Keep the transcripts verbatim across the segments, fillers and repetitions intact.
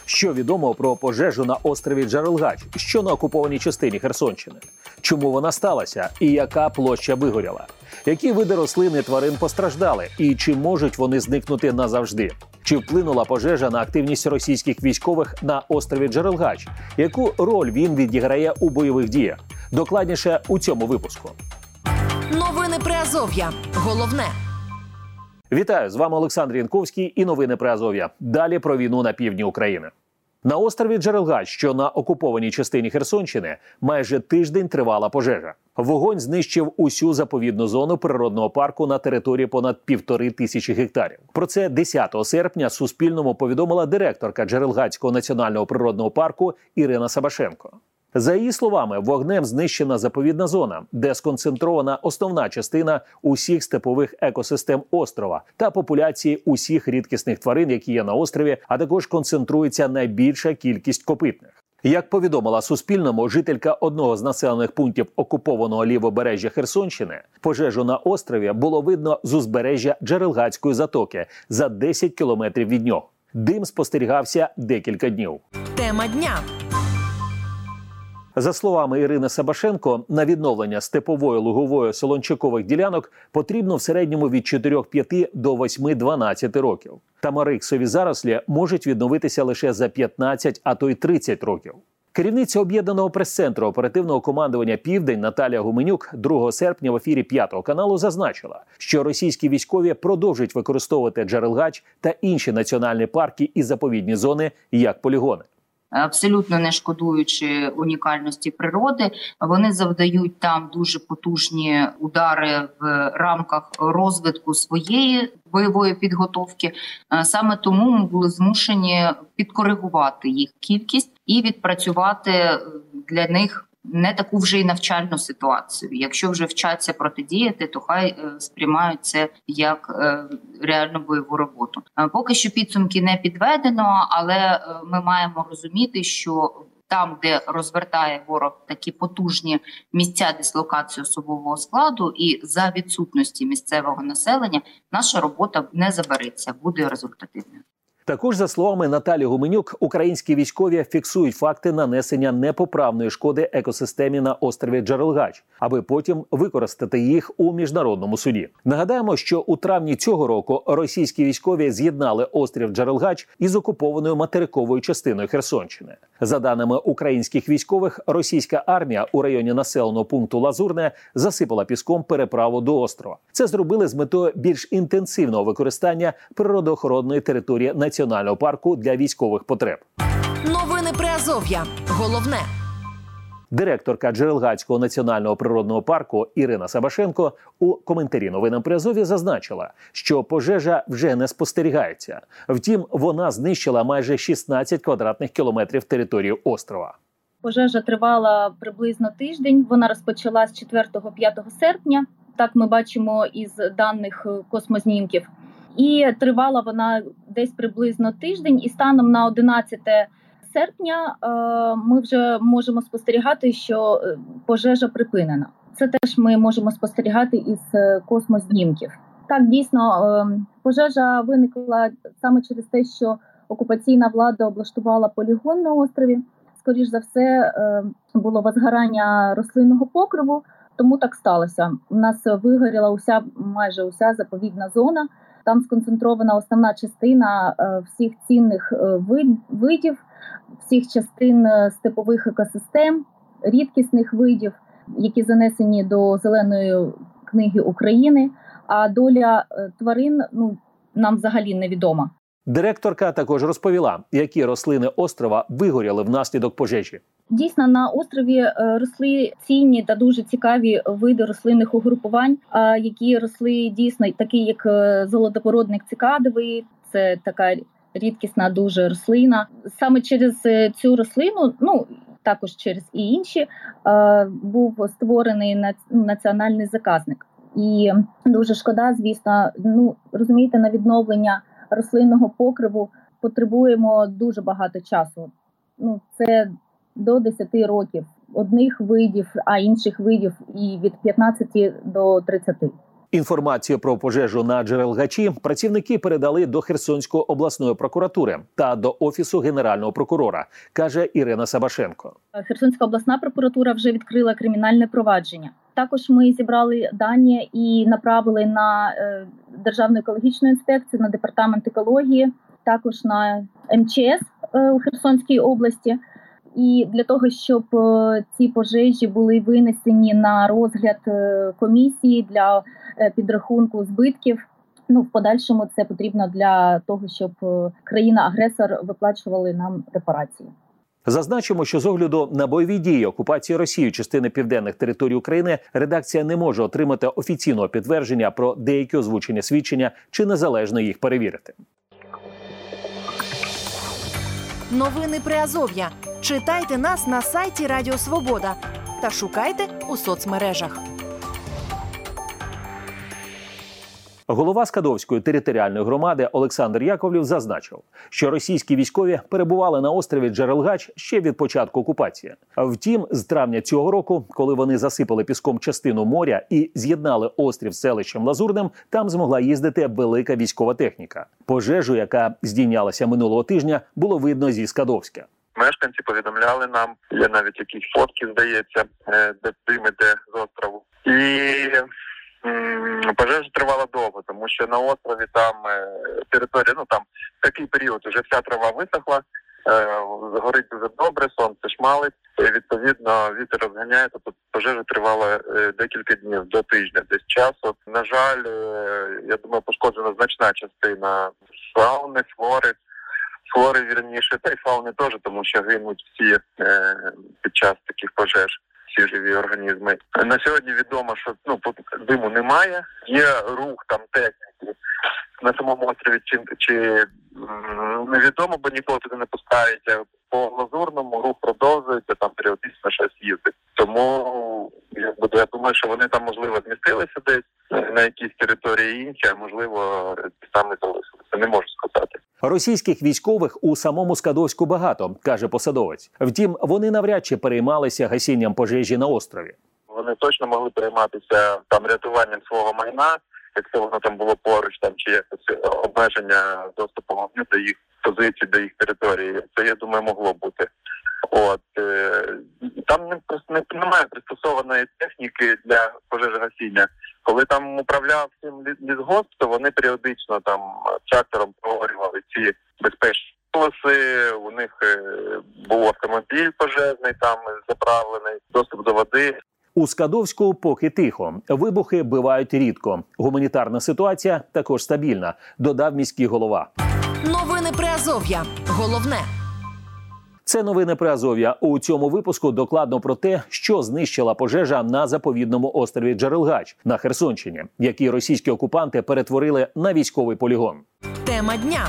Що відомо про пожежу на острові Джерелгач, що на окупованій частині Херсонщини? Чому вона сталася і яка площа вигоріла? Які види рослин і тварин постраждали і чи можуть вони зникнути назавжди? Чи вплинула пожежа на активність російських військових на острові Джерелгач? Яку роль він відіграє у бойових діях? Докладніше у цьому випуску. Новини Приазов'я. Головне. Вітаю, з вами Олександр Янковський і новини Приазов'я. Далі про війну на півдні України. На острові Джерелгач, що на окупованій частині Херсонщини, майже тиждень тривала пожежа. Вогонь знищив усю заповідну зону природного парку на території понад півтори тисячі гектарів. Про це десятого серпня Суспільному повідомила директорка Джерелгацького національного природного парку Ірина Сабашенко. За її словами, вогнем знищена заповідна зона, де сконцентрована основна частина усіх степових екосистем острова та популяції усіх рідкісних тварин, які є на острові, а також концентрується найбільша кількість копитних. Як повідомила Суспільному жителька одного з населених пунктів окупованого лівобережжя Херсонщини, пожежу на острові було видно з узбережжя Джерелгацької затоки за десять кілометрів від нього. Дим спостерігався декілька днів. Тема дня. За словами Ірини Сабашенко, на відновлення степової, лугової, солончакових ділянок потрібно в середньому від чотирьох-п'яти до восьми-дванадцяти років. Тамариксові зарослі можуть відновитися лише за п'ятнадцять, а то й тридцять років. Керівниця об'єднаного прес-центру оперативного командування «Південь» Наталія Гуменюк другого серпня в ефірі п'ятого каналу зазначила, що російські військові продовжують використовувати Джерелгач та інші національні парки і заповідні зони як полігони. Абсолютно не шкодуючи унікальності природи, вони завдають там дуже потужні удари в рамках розвитку своєї бойової підготовки. Саме тому ми були змушені підкоригувати їх кількість і відпрацювати для них не таку вже й навчальну ситуацію. Якщо вже вчаться протидіяти, то хай сприймають це як реальну бойову роботу. Поки що підсумки не підведено, але ми маємо розуміти, що там, де розвертає ворог такі потужні місця дислокації особового складу і за відсутності місцевого населення, наша робота не забереться, буде результативною. Також, за словами Наталі Гуменюк, українські військові фіксують факти нанесення непоправної шкоди екосистемі на острові Джерелгач, аби потім використати їх у міжнародному суді. Нагадаємо, що у травні цього року російські військові з'єднали острів Джерелгач із окупованою материковою частиною Херсонщини. За даними українських військових, російська армія у районі населеного пункту Лазурне засипала піском переправу до острова. Це зробили з метою більш інтенсивного використання природоохоронної території національного парку для військових потреб. Новини Приазов'я. Головне. Директорка Джерелгацького національного природного парку Ірина Сабашенко у коментарі новинам Приазов'я зазначила, що пожежа вже не спостерігається. Втім, вона знищила майже шістнадцять квадратних кілометрів території острова. Пожежа тривала приблизно тиждень. Вона розпочалась четвертого-п'ятого серпня. Так ми бачимо із даних космознімків. І тривала вона десь приблизно тиждень. І станом на одинадцяте серпня ми вже можемо спостерігати, що пожежа припинена. Це теж ми можемо спостерігати із космознімків. Так, дійсно, пожежа виникла саме через те, що окупаційна влада облаштувала полігон на острові. Скоріш за все, було возгорання рослинного покриву, тому так сталося. У нас вигоріла уся, майже уся заповідна зона. Там сконцентрована основна частина всіх цінних видів, всіх частин степових екосистем, рідкісних видів, які занесені до Зеленої книги України, а доля тварин ну, нам взагалі невідома. Директорка також розповіла, які рослини острова вигоріли внаслідок пожежі. Дійсно, на острові росли цінні та дуже цікаві види рослинних угрупувань, які росли дійсно такі, як золотопородник цикадовий, це така рідкісна дуже рослина. Саме через цю рослину, ну також через і інші, був створений національний заказник. І дуже шкода, звісно, ну розумієте, на відновлення рослинного покриву потребуємо дуже багато часу. Ну це до десяти років одних видів, а інших видів і від п'ятнадцяти до тридцяти. Інформацію про пожежу на Джерелгачі працівники передали до Херсонської обласної прокуратури та до Офісу Генерального прокурора, каже Ірина Сабашенко. Херсонська обласна прокуратура вже відкрила кримінальне провадження. Також ми зібрали дані і направили на Державну екологічну інспекцію, на департамент екології, також на ем че ес у Херсонській області. І для того, щоб ці пожежі були винесені на розгляд комісії для підрахунку збитків, ну, в подальшому це потрібно для того, щоб країна-агресор виплачували нам репарації. Зазначимо, що з огляду на бойові дії окупації Росією частини південних територій України редакція не може отримати офіційного підтвердження про деякі озвучені свідчення чи незалежно їх перевірити. Новини Приазов'я. Читайте нас на сайті Радіо Свобода та шукайте у соцмережах. Голова Скадовської територіальної громади Олександр Яковлів зазначив, що російські військові перебували на острові Джерелгач ще від початку окупації. Втім, з травня цього року, коли вони засипали піском частину моря і з'єднали острів з селищем Лазурним, там змогла їздити велика військова техніка. Пожежу, яка здійнялася минулого тижня, було видно зі Скадовська. Мешканці повідомляли нам, є навіть якісь фотки, здається, де дим іде з острову. І пожежа тривала довго, тому що на острові там територія, ну там такий період, вже вся трава висохла, горить дуже добре, сонце шмалить, і відповідно вітер розганяє, тобто пожежа тривала декілька днів, до тижня десь часу. На жаль, я думаю, пошкоджена значна частина фауни, флори, флори вірніше, та й фауни теж, тому що гинуть всі е, під час таких пожеж. Всі живі організми. На сьогодні відомо, що ну диму немає. Є рух там техніки на самому острові, чи, чи невідомо, бо ніколи туди не пускають. По Лазурному рух продовжується, там періодично щось їздить. Тому я думаю, що вони там, можливо, змістилися десь на якійсь території інші, а можливо, там не залишилися. Не можу сказати. Російських військових у самому Скадовську багато, каже посадовець. Втім, вони навряд чи переймалися гасінням пожежі на острові. Вони точно могли перейматися там рятуванням свого майна, якщо воно там було поруч, там чи якось обмеження доступу вогню до їх позицій, до їх території. Це, я думаю, могло бути. От е, там не просто не немає пристосованої техніки для пожежогасіння. Коли там управляв цим лісгосп, то вони періодично там трактором проговорювали ці безпечні полоси. У них е, був автомобіль пожежний, там заправлений, доступ до води. У Скадовську поки тихо. Вибухи бивають рідко. Гуманітарна ситуація також стабільна, додав міський голова. Новини Приазов'я. Головне. Це новини Приазов'я. У цьому випуску докладно про те, що знищила пожежа на заповідному острові Джерелгач на Херсонщині, який російські окупанти перетворили на військовий полігон. Тема дня.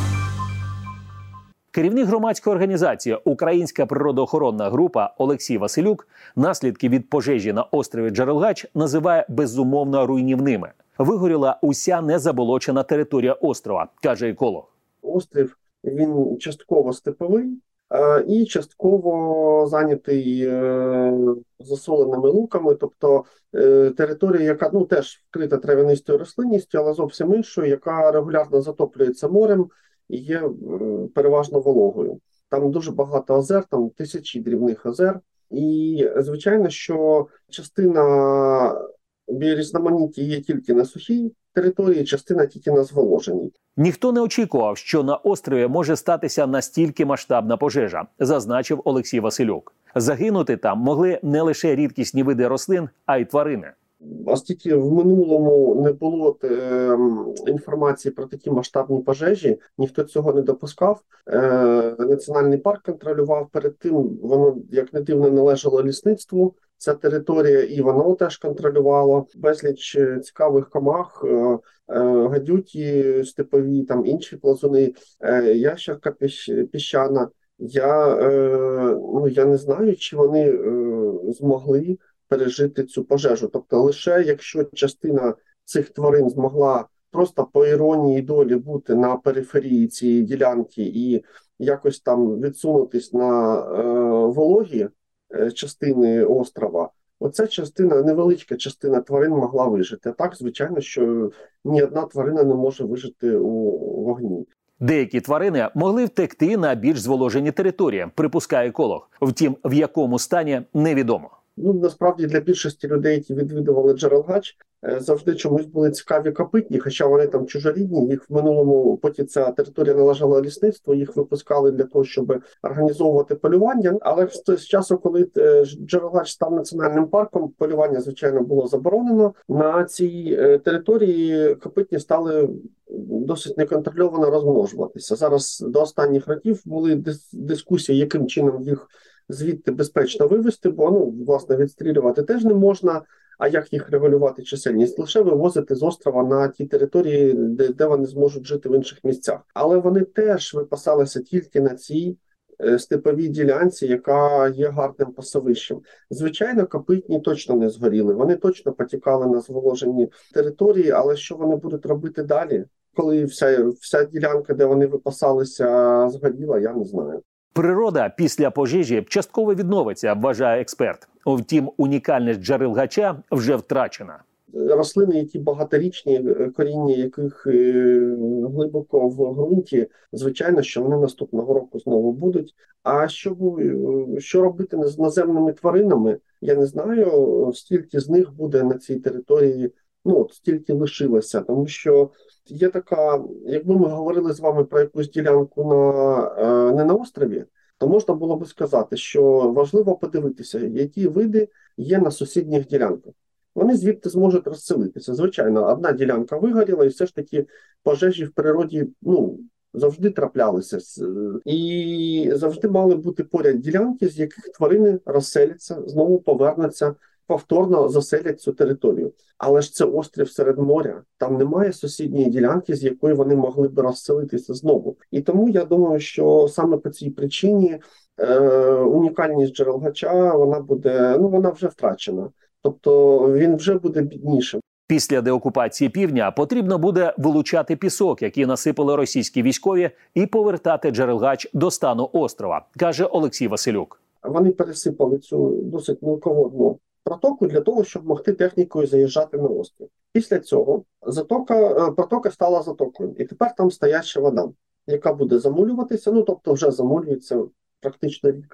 Керівник громадської організації «Українська природоохоронна група» Олексій Василюк наслідки від пожежі на острові Джерелгач називає безумовно руйнівними. Вигоріла уся незаболочена територія острова, каже еколог. Острів, він частково степовий і частково зайнятий засоленими луками, тобто територія, яка ну теж вкрита трав'янистою рослинністю, але зовсім іншою, яка регулярно затоплюється морем і є переважно вологою. Там дуже багато озер, там тисячі дрібних озер. І, звичайно, що частина біорізноманіття є тільки на сухій території, частина тільки на зволоженій. Ніхто не очікував, що на острові може статися настільки масштабна пожежа, зазначив Олексій Василюк. Загинути там могли не лише рідкісні види рослин, а й тварини. Оскільки в минулому не було е, інформації про такі масштабні пожежі, ніхто цього не допускав. Е, Національний парк контролював, перед тим воно, як не дивно, належало лісництву, ця територія, і воно теж контролювало. Безліч цікавих комах, е, е, гадюки степові, там інші плазуни, е, ящерка піщана. Я, е, ну, я не знаю, чи вони е, змогли пережити цю пожежу. Тобто лише якщо частина цих тварин змогла просто по іронії долі бути на периферії цієї ділянки і якось там відсунутись на е, вологі е, частини острова, Оця частина, невеличка частина тварин могла вижити. А так, звичайно, що ні одна тварина не може вижити у вогні. Деякі тварини могли втекти на більш зволожені території, припускає еколог. Втім, в якому стані – невідомо. Ну, насправді, для більшості людей, які відвідували Джерелгач, завжди чомусь були цікаві копитні, хоча вони там чужорідні. Їх в минулому, поки ця територія належала лісництву, їх випускали для того, щоб організовувати полювання. Але з часу, коли Джерелгач став національним парком, полювання, звичайно, було заборонено. На цій території копитні стали досить неконтрольовано розмножуватися. Зараз до останніх років були дискусії, яким чином їх звідти безпечно вивезти, бо, ну, власне, відстрілювати теж не можна, а як їх регулювати чисельність? Лише вивозити з острова на ті території, де, де вони зможуть жити в інших місцях. Але вони теж випасалися тільки на цій е, степовій ділянці, яка є гарним пасовищем. Звичайно, копитні точно не згоріли, вони точно потікали на зволожені території, але що вони будуть робити далі, коли вся, вся ділянка, де вони випасалися, згоріла, я не знаю. Природа після пожежі частково відновиться, вважає експерт. Втім, унікальність Джерелгача вже втрачена. Рослини, які багаторічні, коріння яких глибоко в ґрунті, звичайно, що вони наступного року знову будуть. А що, що робити з наземними тваринами, я не знаю, стільки з них буде на цій території, ну, от стільки лишилося, тому що є така, якби ми говорили з вами про якусь ділянку на, не на острові, то можна було би сказати, що важливо подивитися, які види є на сусідніх ділянках. Вони звідти зможуть розселитися. Звичайно, одна ділянка вигоріла, і все ж таки пожежі в природі, ну, завжди траплялися. І завжди мали бути поряд ділянки, з яких тварини розселяться, знову повернуться, повторно заселять цю територію. Але ж це острів серед моря, там немає сусідньої ділянки, з якої вони могли б розселитися знову. І тому я думаю, що саме по цій причині е, унікальність Джерелгача, вона буде, ну вона вже втрачена. Тобто він вже буде біднішим. Після деокупації півдня потрібно буде вилучати пісок, який насипали російські військові, і повертати Джерелгач до стану острова, каже Олексій Василюк. Вони пересипали цю досить мілководну протоку для того, щоб могти технікою заїжджати на острів. Після цього затока, протока стала затокою, і тепер там стояча вода, яка буде замулюватися, ну тобто вже замулюється практично рік.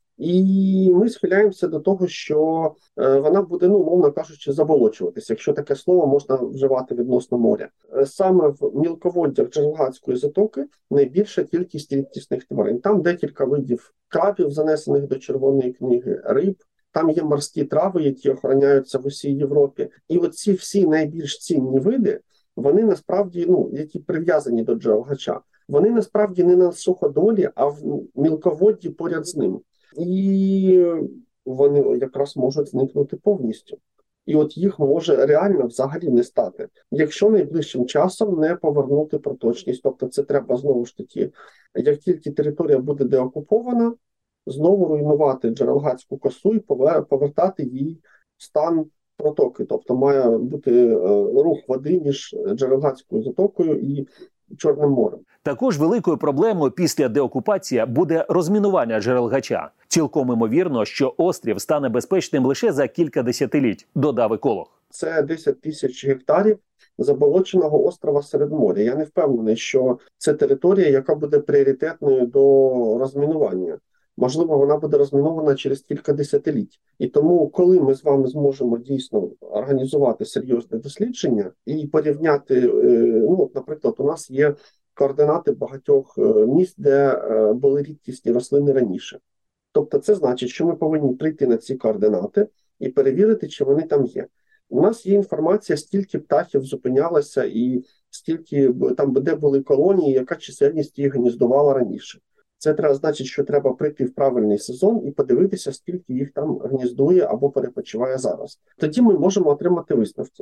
І ми схиляємося до того, що вона буде, ну, мовно кажучи, заболочуватися, якщо таке слово можна вживати відносно моря. Саме в мілководдях Джерелгацької затоки найбільша кількість рідкісних тварин. Там декілька видів крабів, занесених до Червоної книги, риб. Там є морські трави, які охороняються в усій Європі. І оці всі найбільш цінні види, вони насправді, ну, які прив'язані до Джерелгача, вони насправді не на суходолі, а в мілководді поряд з ним. І вони якраз можуть зникнути повністю. І от їх може реально взагалі не стати, якщо найближчим часом не повернути проточність. Тобто це треба знову ж таки, як тільки територія буде деокупована, знову руйнувати Джерелгацьку косу і повертати їй стан протоки. Тобто має бути рух води між Джерелгацькою затокою і Чорним морем. Також великою проблемою після деокупації буде розмінування Джерелгача. Цілком імовірно, що острів стане безпечним лише за кілька десятиліть, додав еколог. Це десять тисяч гектарів заболоченого острова серед моря. Я не впевнений, що це територія, яка буде пріоритетною до розмінування. Можливо, вона буде розмінована через кілька десятиліть. І тому, коли ми з вами зможемо дійсно організувати серйозне дослідження і порівняти, ну, наприклад, у нас є координати багатьох місць, де були рідкісні рослини раніше. Тобто це значить, що ми повинні прийти на ці координати і перевірити, чи вони там є. У нас є інформація, стільки птахів зупинялося і стільки там, де були колонії, яка чисельність їх гніздувала раніше. Це треба, значить, що треба прийти в правильний сезон і подивитися, скільки їх там гніздує або перепочиває зараз. Тоді ми можемо отримати висновки.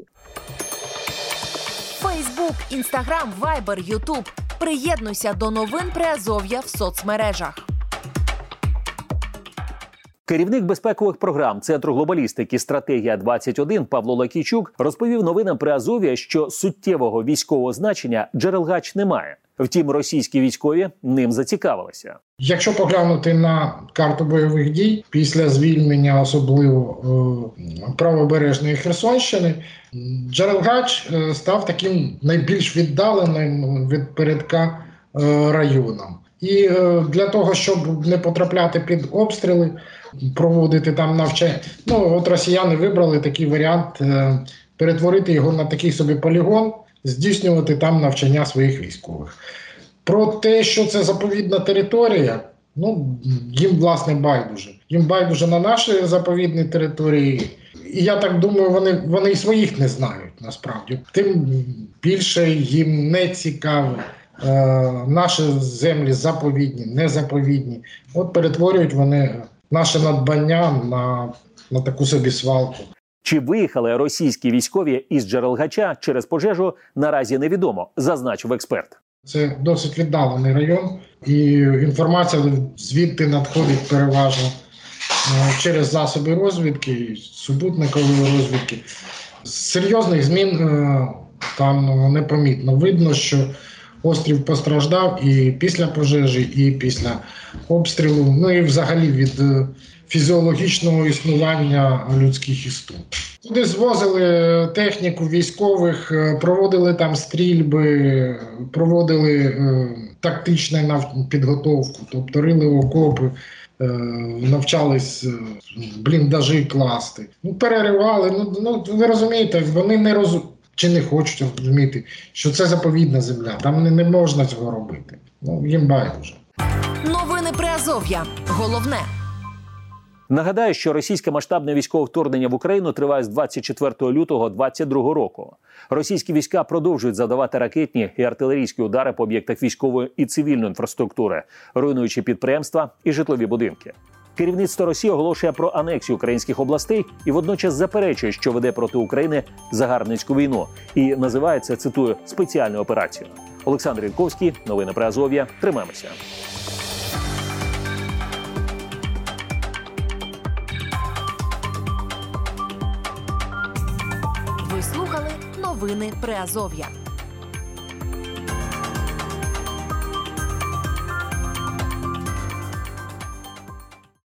Фейсбук, Інстаграм, Вайбер, Ютуб. Приєднуйся до новин Приазов'я в соцмережах. Керівник безпекових програм Центру глобалістики «Стратегія-двадцять один» Павло Лакійчук розповів новинам Приазов'я, що суттєвого військового значення Джерелгач не має. Втім, російські військові ним зацікавилися. Якщо поглянути на карту бойових дій, після звільнення особливо е, правобережної Херсонщини, Джерелгач е, став таким найбільш віддаленим від передка е, районом. І е, для того, щоб не потрапляти під обстріли, проводити там навчання, ну от росіяни вибрали такий варіант е, перетворити його на такий собі полігон, здійснювати там навчання своїх військових. Про те, що це заповідна територія, ну, їм, власне, байдуже. Їм байдуже на наші заповідні території. І я так думаю, вони, вони і своїх не знають, насправді. Тим більше їм не цікаво е, наші землі заповідні, незаповідні. От перетворюють вони наше надбання на, на таку собі свалку. Чи виїхали російські військові із Джерелгача через пожежу, наразі невідомо, зазначив експерт. Це досить віддалений район, і інформація звідти надходить переважно через засоби розвідки, супутникової розвідки. Серйозних змін там непомітно. Видно, що острів постраждав і після пожежі, і після обстрілу, ну і взагалі від фізіологічного існування людських істот. Туди звозили техніку військових, проводили там стрільби, проводили е, тактичну підготовку, тобто рили окопи, е, навчались бліндажі класти. Ну, переривали, ну, ну ви розумієте, вони не розуміють, чи не хочуть розуміти, що це заповідна земля, там не, не можна цього робити. Ну, їм байдуже. Новини Приазов'я. Головне. Нагадаю, що російське масштабне військове вторгнення в Україну триває з двадцять четвертого лютого двадцять другого року. Російські війська продовжують завдавати ракетні і артилерійські удари по об'єктах військової і цивільної інфраструктури, руйнуючи підприємства і житлові будинки. Керівництво Росії оголошує про анексію українських областей і водночас заперечує, що веде проти України загарбницьку війну і називає це, цитую, спеціальною операцією. Олександр Янковський, новини Приазов'я. Тримаємося. Ви слухали новини Приазов'я.